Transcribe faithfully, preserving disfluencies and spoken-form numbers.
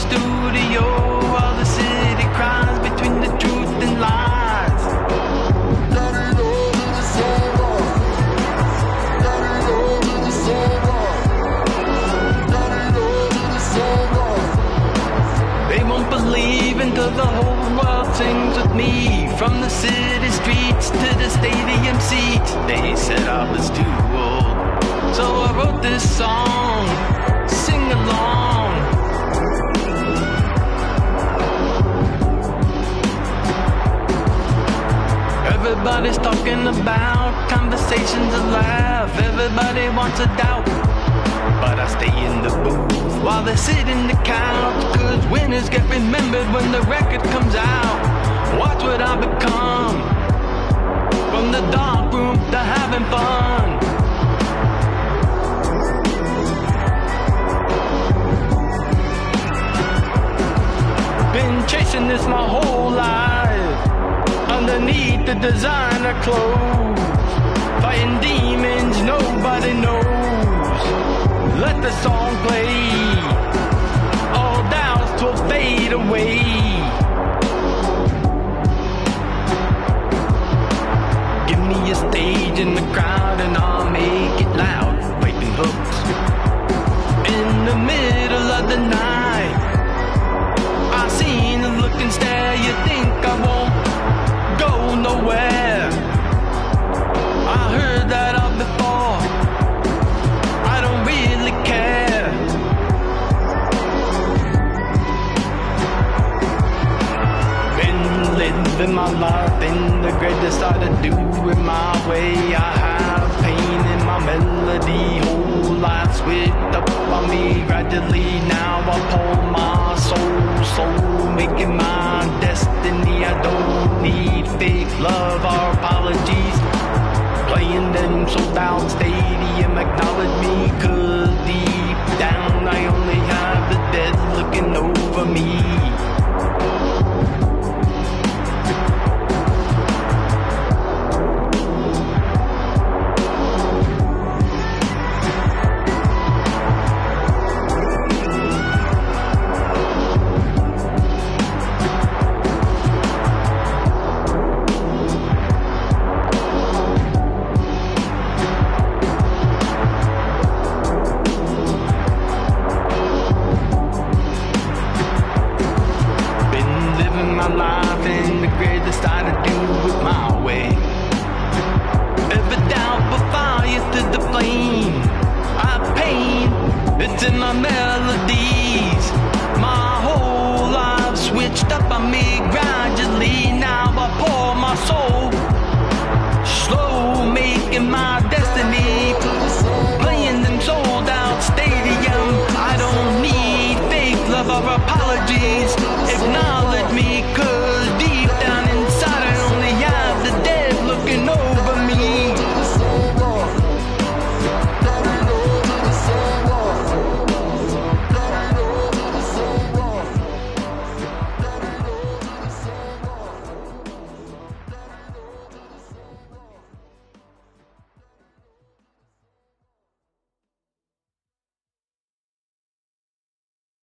studio while the city cries between the truth and lies. Got it all in the summer. Got it all in the summer. Got it all in the summer. They won't believe until the whole world sings with me. From the city streets to the stadium seats. They said I was too old, so I wrote this song. Sing along. Everybody's talking about conversations of laugh. Everybody wants a doubt, but I stay in the booth while they sit in the couch. Cause winners get remembered when the record comes out. Watch what I become. From the dark room to having fun. Been chasing this my whole life. Underneath the designer clothes. Fighting demons nobody knows. Let the song play. All doubts will fade away. Give me a stage in the crowd and I'll make it loud. Piping hooks in the middle of the night. I seen a look and stare. You think I won't go nowhere? I heard that all before. I don't really care. Been living my life in the greatest I to do it my way. I have pain in my melody. Whole life swept up on me gradually. Now I pull my soul, soul, making my destiny. I don't need fake love or apologies. Playing them sold out stadium, acknowledge me. Cause deep down I only have the dead looking over me. It's in my melodies. My whole life switched up on me gradually. Now I pour my soul, slow making my destiny. Playing them sold out stadium. I don't need fake love or apologies. Acknowledge